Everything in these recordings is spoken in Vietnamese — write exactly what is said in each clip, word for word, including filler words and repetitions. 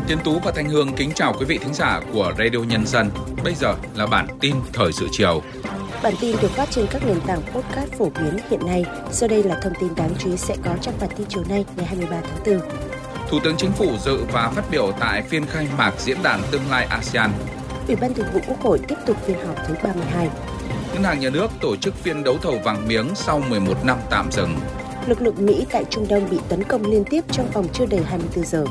Tiến Tú và Thanh Hương kính chào quý vị thính giả của Radio Nhân dân. Bây giờ là bản tin thời sự chiều. Bản tin được phát trên các nền tảng podcast phổ biến hiện nay. Sau đây là thông tin đáng chú ý sẽ có trong bản tin chiều nay ngày hai mươi ba tháng tư. Thủ tướng Chính phủ dự và phát biểu tại phiên khai mạc Diễn đàn Tương lai a sê an. Ủy ban Thường vụ Quốc hội tiếp tục phiên họp thứ ba mươi hai. Ngân hàng Nhà nước tổ chức phiên đấu thầu vàng miếng sau mười một năm tạm dừng. Lực lượng Mỹ tại Trung Đông bị tấn công liên tiếp trong vòng chưa đầy hai mươi tư giờ.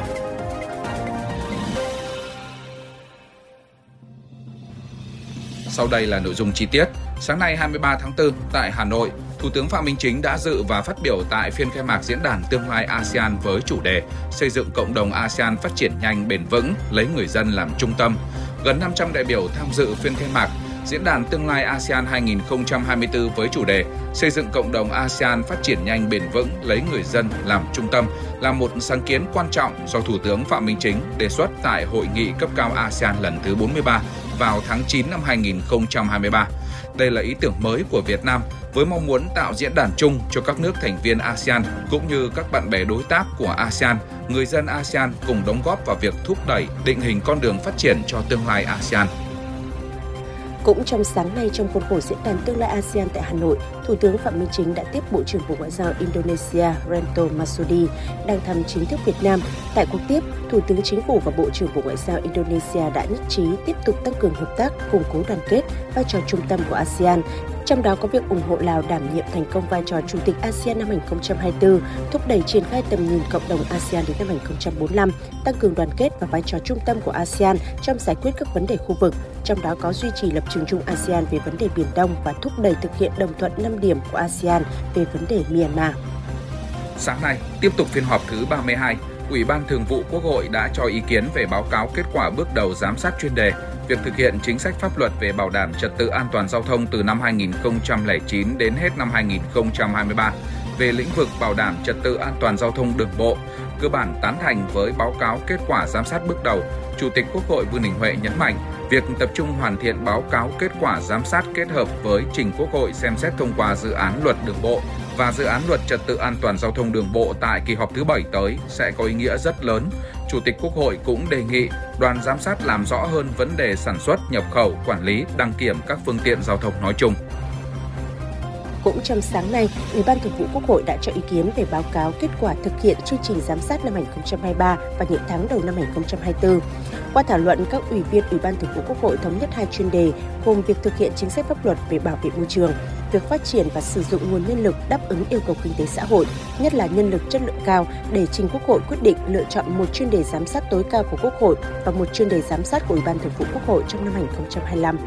Sau đây là nội dung chi tiết. Sáng nay hai mươi ba tháng tư, tại Hà Nội, Thủ tướng Phạm Minh Chính đã dự và phát biểu tại phiên khai mạc Diễn đàn Tương lai a sê an với chủ đề Xây dựng cộng đồng a sê an phát triển nhanh bền vững, lấy người dân làm trung tâm. Gần năm trăm đại biểu tham dự phiên khai mạc Diễn đàn Tương lai a sê an hai không hai tư với chủ đề Xây dựng cộng đồng a sê an phát triển nhanh bền vững, lấy người dân làm trung tâm là một sáng kiến quan trọng do Thủ tướng Phạm Minh Chính đề xuất tại Hội nghị cấp cao a sê an lần thứ bốn mươi ba vào tháng chín năm hai không hai ba. Đây là ý tưởng mới của Việt Nam với mong muốn tạo diễn đàn chung cho các nước thành viên a sê an cũng như các bạn bè đối tác của a sê an, người dân a sê an cùng đóng góp vào việc thúc đẩy định hình con đường phát triển cho tương lai a sê an. Cũng trong sáng nay trong khuôn khổ Diễn đàn Tương lai a sê an tại Hà Nội, Thủ tướng Phạm Minh Chính đã tiếp Bộ trưởng Bộ Ngoại giao Indonesia Retno Marsudi đang thăm chính thức Việt Nam. Tại cuộc tiếp, Thủ tướng Chính phủ và Bộ trưởng Bộ Ngoại giao Indonesia đã nhất trí tiếp tục tăng cường hợp tác, củng cố đoàn kết, vai trò trung tâm của a sê an. Trong đó có việc ủng hộ Lào đảm nhiệm thành công vai trò Chủ tịch a sê an năm hai không hai tư, thúc đẩy triển khai tầm nhìn cộng đồng a sê an đến năm hai không bốn lăm, tăng cường đoàn kết và vai trò trung tâm của a sê an trong giải quyết các vấn đề khu vực, trong đó có duy trì lập trường chung a sê an về vấn đề Biển Đông và thúc đẩy thực hiện đồng thuận năm điểm của a sê an về vấn đề Myanmar. Sáng nay, tiếp tục phiên họp thứ ba mươi hai, Ủy ban Thường vụ Quốc hội đã cho ý kiến về báo cáo kết quả bước đầu giám sát chuyên đề việc thực hiện chính sách pháp luật về bảo đảm trật tự an toàn giao thông từ năm hai không không chín đến hết năm hai không hai ba về lĩnh vực bảo đảm trật tự an toàn giao thông đường bộ. Cơ bản tán thành với báo cáo kết quả giám sát bước đầu, Chủ tịch Quốc hội Vương Đình Huệ nhấn mạnh việc tập trung hoàn thiện báo cáo kết quả giám sát kết hợp với trình Quốc hội xem xét thông qua dự án luật đường bộ và dự án luật trật tự an toàn giao thông đường bộ tại kỳ họp thứ bảy tới sẽ có ý nghĩa rất lớn. Chủ tịch Quốc hội cũng đề nghị đoàn giám sát làm rõ hơn vấn đề sản xuất, nhập khẩu, quản lý, đăng kiểm các phương tiện giao thông nói chung. Cũng trong sáng nay, Ủy ban Thường vụ Quốc hội đã cho ý kiến về báo cáo kết quả thực hiện chương trình giám sát năm hai không hai ba và những tháng đầu năm hai không hai tư. Qua thảo luận, các ủy viên Ủy ban Thường vụ Quốc hội thống nhất hai chuyên đề gồm việc thực hiện chính sách pháp luật về bảo vệ môi trường, việc phát triển và sử dụng nguồn nhân lực đáp ứng yêu cầu kinh tế xã hội, nhất là nhân lực chất lượng cao, để trình Quốc hội quyết định lựa chọn một chuyên đề giám sát tối cao của Quốc hội và một chuyên đề giám sát của Ủy ban Thường vụ Quốc hội trong năm hai không hai lăm.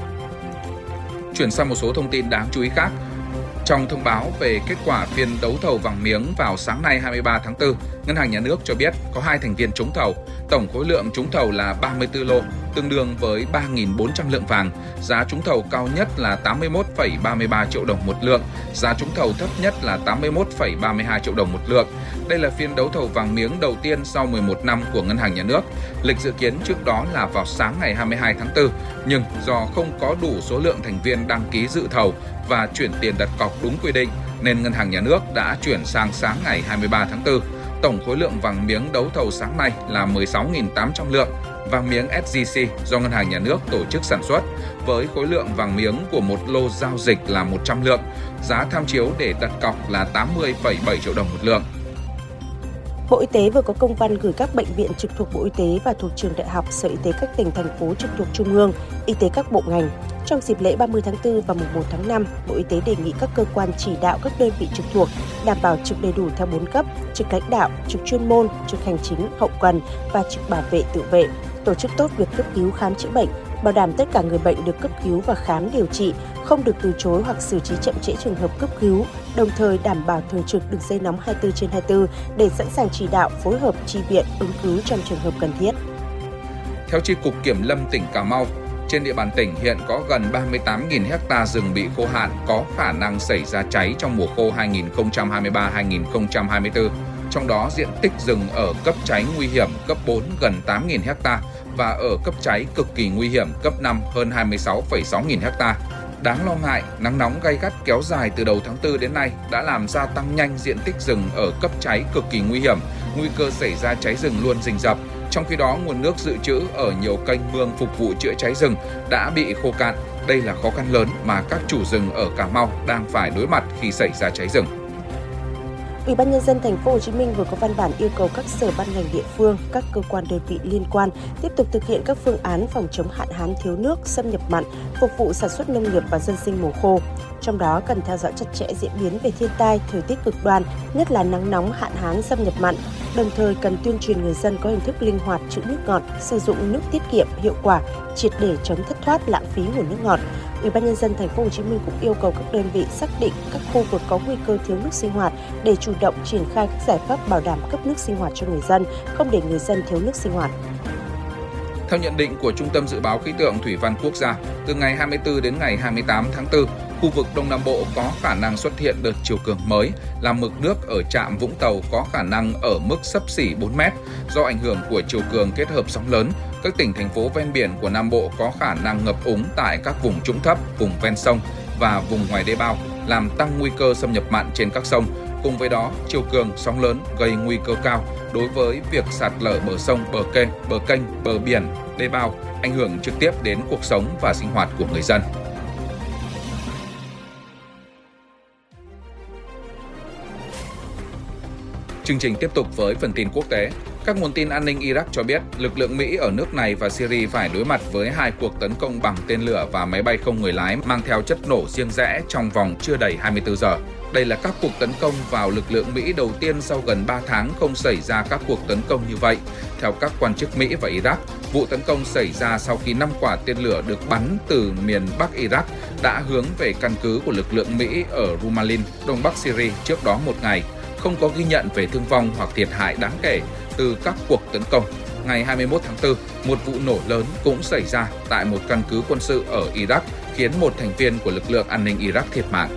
Chuyển sang một số thông tin đáng chú ý khác. Trong thông báo về kết quả phiên đấu thầu vàng miếng vào sáng nay hai mươi ba tháng tư, Ngân hàng Nhà nước cho biết có hai thành viên trúng thầu. Tổng khối lượng trúng thầu là ba mươi tư lô, tương đương với ba nghìn bốn trăm lượng vàng. Giá trúng thầu cao nhất là tám mươi mốt phẩy ba mươi ba triệu đồng một lượng, giá trúng thầu thấp nhất là tám mươi mốt phẩy ba mươi hai triệu đồng một lượng. Đây là phiên đấu thầu vàng miếng đầu tiên sau mười một năm của Ngân hàng Nhà nước. Lịch dự kiến trước đó là vào sáng ngày hai mươi hai tháng tư, nhưng do không có đủ số lượng thành viên đăng ký dự thầu và chuyển tiền đặt cọc đúng quy định, nên Ngân hàng Nhà nước đã chuyển sang sáng ngày hai mươi ba tháng tư. Tổng khối lượng vàng miếng đấu thầu sáng nay là mười sáu nghìn tám trăm lượng, vàng miếng ét gi xê do Ngân hàng Nhà nước tổ chức sản xuất, với khối lượng vàng miếng của một lô giao dịch là một trăm lượng, giá tham chiếu để đặt cọc là tám mươi phẩy bảy triệu đồng một lượng. Bộ Y tế vừa có công văn gửi các bệnh viện trực thuộc Bộ Y tế và thuộc trường đại học, sở y tế các tỉnh, thành phố trực thuộc Trung ương, y tế các bộ ngành. Trong dịp lễ ba mươi tháng tư và mùng một tháng năm, Bộ Y tế đề nghị các cơ quan chỉ đạo các đơn vị trực thuộc đảm bảo trực đầy đủ theo bốn cấp: trực lãnh đạo, trực chuyên môn, trực hành chính, hậu cần và trực bảo vệ tự vệ, tổ chức tốt việc cấp cứu khám chữa bệnh, bảo đảm tất cả người bệnh được cấp cứu và khám điều trị, không được từ chối hoặc xử trí chậm trễ trường hợp cấp cứu, đồng thời đảm bảo thường trực đường dây nóng hai mươi tư trên hai mươi tư để sẵn sàng chỉ đạo, phối hợp chi viện, ứng cứu trong trường hợp cần thiết. Theo Chi cục Kiểm lâm tỉnh Cà Mau, trên địa bàn tỉnh hiện có gần ba mươi tám nghìn ha rừng bị khô hạn, có khả năng xảy ra cháy trong mùa khô hai nghìn không trăm hai mươi ba hai nghìn không trăm hai mươi tư. Trong đó diện tích rừng ở cấp cháy nguy hiểm cấp bốn gần tám nghìn ha và ở cấp cháy cực kỳ nguy hiểm cấp năm hơn hai mươi sáu phẩy sáu nghìn ha. Đáng lo ngại, nắng nóng gay gắt kéo dài từ đầu tháng tư đến nay đã làm gia tăng nhanh diện tích rừng ở cấp cháy cực kỳ nguy hiểm, nguy cơ xảy ra cháy rừng luôn rình rập. Trong khi đó, nguồn nước dự trữ ở nhiều kênh mương phục vụ chữa cháy rừng đã bị khô cạn. Đây là khó khăn lớn mà các chủ rừng ở Cà Mau đang phải đối mặt khi xảy ra cháy rừng. Ủy ban nhân dân thành phố Hồ Chí Minh vừa có văn bản yêu cầu các sở ban ngành địa phương, các cơ quan đơn vị liên quan tiếp tục thực hiện các phương án phòng chống hạn hán thiếu nước, xâm nhập mặn, phục vụ sản xuất nông nghiệp và dân sinh mùa khô. Trong đó cần theo dõi chặt chẽ diễn biến về thiên tai, thời tiết cực đoan, nhất là nắng nóng, hạn hán, xâm nhập mặn. Đồng thời cần tuyên truyền người dân có hình thức linh hoạt trữ nước ngọt, sử dụng nước tiết kiệm, hiệu quả, triệt để chống thất thoát, lãng phí nguồn nước ngọt. Ủy ban nhân dân thành phố Hồ Chí Minh cũng yêu cầu các đơn vị xác định các khu vực có nguy cơ thiếu nước sinh hoạt để chủ động triển khai các giải pháp bảo đảm cấp nước sinh hoạt cho người dân, không để người dân thiếu nước sinh hoạt. Theo nhận định của Trung tâm Dự báo Khí tượng Thủy văn Quốc gia, từ ngày hai mươi tư đến ngày hai mươi tám tháng tư, khu vực Đông Nam Bộ có khả năng xuất hiện đợt chiều cường mới, làm mực nước ở trạm Vũng Tàu có khả năng ở mức xấp xỉ bốn mét. Do ảnh hưởng của chiều cường kết hợp sóng lớn, các tỉnh, thành phố ven biển của Nam Bộ có khả năng ngập úng tại các vùng trũng thấp, vùng ven sông và vùng ngoài đê bao, làm tăng nguy cơ xâm nhập mặn trên các sông. Cùng với đó, chiều cường, sóng lớn gây nguy cơ cao đối với việc sạt lở bờ sông, bờ kênh, bờ kênh, bờ biển, đê bao, ảnh hưởng trực tiếp đến cuộc sống và sinh hoạt của người dân. Chương trình tiếp tục với phần tin quốc tế. Các nguồn tin an ninh Iraq cho biết, lực lượng Mỹ ở nước này và Syria phải đối mặt với hai cuộc tấn công bằng tên lửa và máy bay không người lái mang theo chất nổ riêng rẽ trong vòng chưa đầy hai mươi tư giờ. Đây là các cuộc tấn công vào lực lượng Mỹ đầu tiên sau gần ba tháng không xảy ra các cuộc tấn công như vậy. Theo các quan chức Mỹ và Iraq, vụ tấn công xảy ra sau khi năm quả tên lửa được bắn từ miền Bắc Iraq đã hướng về căn cứ của lực lượng Mỹ ở Rumalin, đông bắc Syria trước đó một ngày. Không có ghi nhận về thương vong hoặc thiệt hại đáng kể từ các cuộc tấn công. Ngày hai mươi mốt tháng tư, một vụ nổ lớn cũng xảy ra tại một căn cứ quân sự ở Iraq, khiến một thành viên của lực lượng an ninh Iraq thiệt mạng.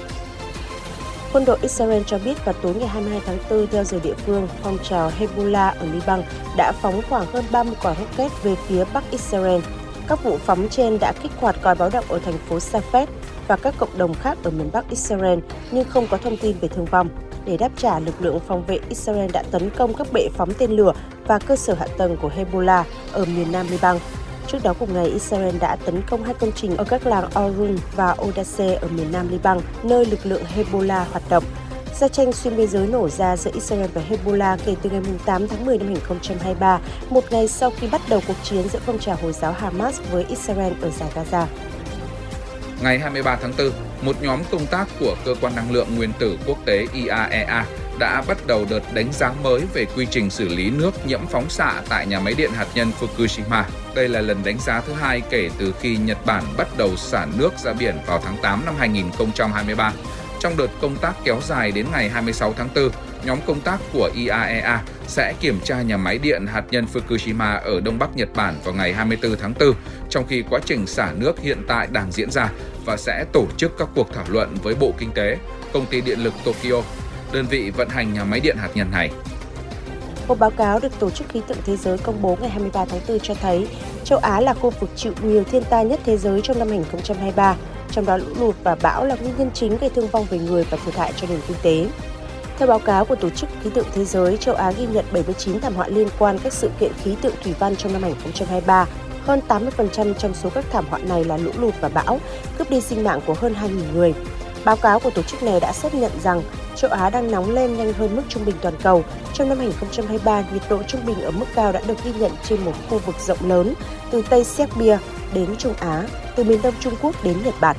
Quân đội Israel cho biết vào tối ngày hai mươi hai tháng tư theo giờ địa phương, phong trào Hezbollah ở Liban đã phóng khoảng hơn ba mươi quả rocket về phía Bắc Israel. Các vụ phóng trên đã kích hoạt còi báo động ở thành phố Safed và các cộng đồng khác ở miền Bắc Israel, nhưng không có thông tin về thương vong. Để đáp trả, lực lượng phòng vệ Israel đã tấn công các bệ phóng tên lửa và cơ sở hạ tầng của Hezbollah ở miền nam Liban. Trước đó cùng ngày, Israel đã tấn công hai công trình ở các làng Orun và Odace ở miền nam Liban, nơi lực lượng Hezbollah hoạt động. Giao tranh xuyên biên giới nổ ra giữa Israel và Hezbollah kể từ ngày tám tháng mười năm hai nghìn không trăm hai mươi ba, một ngày sau khi bắt đầu cuộc chiến giữa phong trào Hồi giáo Hamas với Israel ở dải Gaza. Ngày hai mươi ba tháng tư, một nhóm công tác của Cơ quan Năng lượng Nguyên tử Quốc tế I A E A đã bắt đầu đợt đánh giá mới về quy trình xử lý nước nhiễm phóng xạ tại nhà máy điện hạt nhân Fukushima. Đây là lần đánh giá thứ hai kể từ khi Nhật Bản bắt đầu xả nước ra biển vào tháng tám năm hai nghìn không trăm hai mươi ba. Trong đợt công tác kéo dài đến ngày hai mươi sáu tháng tư, nhóm công tác của I A E A sẽ kiểm tra nhà máy điện hạt nhân Fukushima ở Đông Bắc Nhật Bản vào ngày hai mươi tư tháng tư, trong khi quá trình xả nước hiện tại đang diễn ra, và sẽ tổ chức các cuộc thảo luận với Bộ Kinh tế, Công ty Điện lực Tokyo, đơn vị vận hành nhà máy điện hạt nhân này. Một báo cáo được Tổ chức Khí tượng Thế giới công bố ngày hai mươi ba tháng tư cho thấy châu Á là khu vực chịu nhiều thiên tai nhất thế giới trong năm hai nghìn không trăm hai mươi ba, trong đó lũ lụt và bão là nguyên nhân chính gây thương vong về người và thiệt hại cho nền kinh tế. Theo báo cáo của Tổ chức Khí tượng Thế giới, châu Á ghi nhận bảy mươi chín thảm họa liên quan các sự kiện khí tượng thủy văn trong năm hai nghìn không trăm hai mươi ba. Hơn tám mươi phần trăm trong số các thảm họa này là lũ lụt và bão, cướp đi sinh mạng của hơn hai nghìn người. Báo cáo của tổ chức này đã xác nhận rằng châu Á đang nóng lên nhanh hơn mức trung bình toàn cầu. Trong năm hai nghìn không trăm hai mươi ba, nhiệt độ trung bình ở mức cao đã được ghi nhận trên một khu vực rộng lớn, từ Tây Serbia đến Trung Á, từ miền Đông Trung Quốc đến Nhật Bản.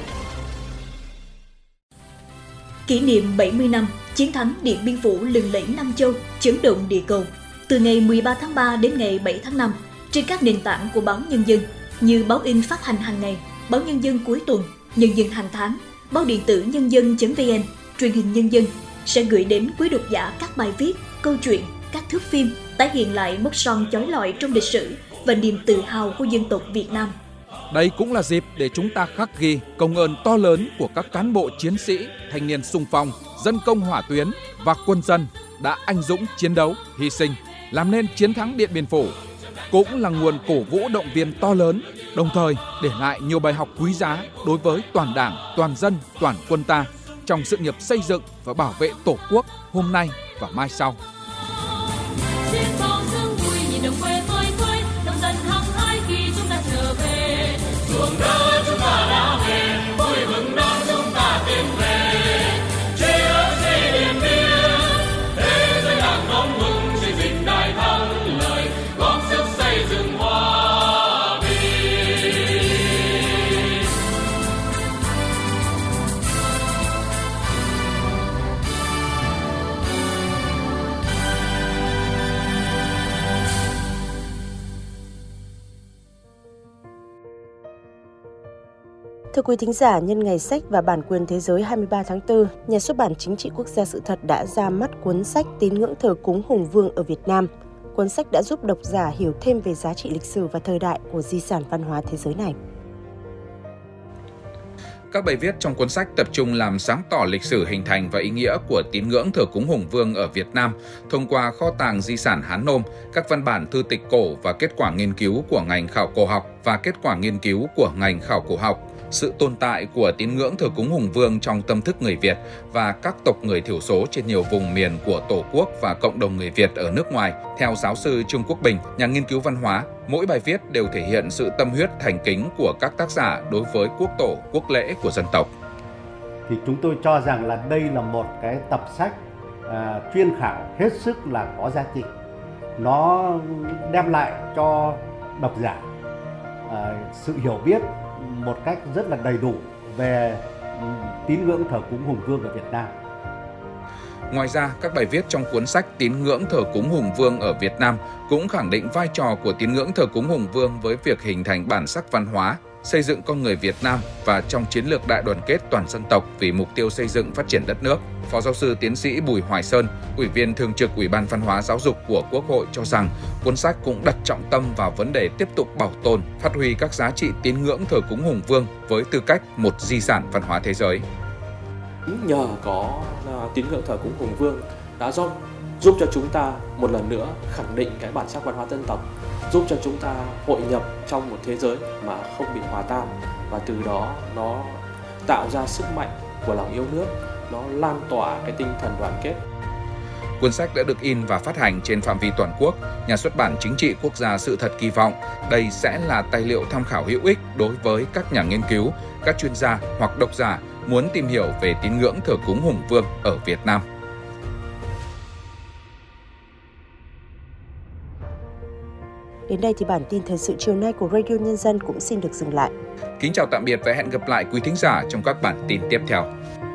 Kỷ niệm bảy mươi năm chiến thắng Điện Biên Phủ lừng lẫy Nam Châu, chấn động địa cầu. Từ ngày mười ba tháng ba đến ngày bảy tháng năm, trên các nền tảng của báo Nhân dân như báo in phát hành hàng ngày, báo Nhân dân cuối tuần, Nhân dân hàng tháng, báo điện tử nhân dân.vn, truyền hình Nhân dân sẽ gửi đến quý độc giả các bài viết, câu chuyện, các thước phim tái hiện lại mốc son chói lọi trong lịch sử và niềm tự hào của dân tộc Việt Nam. Đây cũng là dịp để chúng ta khắc ghi công ơn to lớn của các cán bộ chiến sĩ, thanh niên xung phong, dân công hỏa tuyến và quân dân đã anh dũng chiến đấu, hy sinh, làm nên chiến thắng Điện Biên Phủ. Cũng là nguồn cổ vũ động viên to lớn, đồng thời để lại nhiều bài học quý giá đối với toàn Đảng, toàn dân, toàn quân ta trong sự nghiệp xây dựng và bảo vệ Tổ quốc hôm nay và mai sau. Thưa quý thính giả, nhân ngày sách và bản quyền thế giới hai mươi ba tháng tư, Nhà xuất bản Chính trị Quốc gia Sự thật đã ra mắt cuốn sách Tín ngưỡng thờ cúng Hùng Vương ở Việt Nam. Cuốn sách đã giúp độc giả hiểu thêm về giá trị lịch sử và thời đại của di sản văn hóa thế giới này. Các bài viết trong cuốn sách tập trung làm sáng tỏ lịch sử hình thành và ý nghĩa của tín ngưỡng thờ cúng Hùng Vương ở Việt Nam thông qua kho tàng di sản Hán Nôm, các văn bản thư tịch cổ và kết quả nghiên cứu của ngành khảo cổ học và kết quả nghiên cứu của ngành khảo cổ học, sự tồn tại của tín ngưỡng thờ cúng Hùng Vương trong tâm thức người Việt và các tộc người thiểu số trên nhiều vùng miền của Tổ quốc và cộng đồng người Việt ở nước ngoài. Theo giáo sư Trương Quốc Bình, nhà nghiên cứu văn hóa, mỗi bài viết đều thể hiện sự tâm huyết thành kính của các tác giả đối với quốc tổ, quốc lễ của dân tộc. Thì chúng tôi cho rằng là đây là một cái tập sách à, chuyên khảo hết sức là có giá trị. Nó đem lại cho độc giả à, sự hiểu biết một cách rất là đầy đủ về tín ngưỡng thờ cúng Hùng Vương ở Việt Nam. Ngoài ra, các bài viết trong cuốn sách Tín ngưỡng thờ cúng Hùng Vương ở Việt Nam cũng khẳng định vai trò của tín ngưỡng thờ cúng Hùng Vương với việc hình thành bản sắc văn hóa, xây dựng con người Việt Nam và trong chiến lược đại đoàn kết toàn dân tộc vì mục tiêu xây dựng phát triển đất nước. Phó giáo sư tiến sĩ Bùi Hoài Sơn, Ủy viên Thường trực Ủy ban Văn hóa Giáo dục của Quốc hội cho rằng cuốn sách cũng đặt trọng tâm vào vấn đề tiếp tục bảo tồn, phát huy các giá trị tín ngưỡng thờ cúng Hùng Vương với tư cách một di sản văn hóa thế giới. Nhờ có tín ngưỡng thờ cúng Hùng Vương đã giúp giúp cho chúng ta một lần nữa khẳng định cái bản sắc văn hóa dân tộc, giúp cho chúng ta hội nhập trong một thế giới mà không bị hòa tan, và từ đó nó tạo ra sức mạnh của lòng yêu nước, nó lan tỏa cái tinh thần đoàn kết. Cuốn sách đã được in và phát hành trên phạm vi toàn quốc. Nhà xuất bản Chính trị Quốc gia Sự thật kỳ vọng đây sẽ là tài liệu tham khảo hữu ích đối với các nhà nghiên cứu, các chuyên gia hoặc độc giả muốn tìm hiểu về tín ngưỡng thờ cúng Hùng Vương ở Việt Nam. Đến đây thì bản tin thời sự chiều nay của Radio Nhân dân cũng xin được dừng lại. Kính chào tạm biệt và hẹn gặp lại quý thính giả trong các bản tin tiếp theo.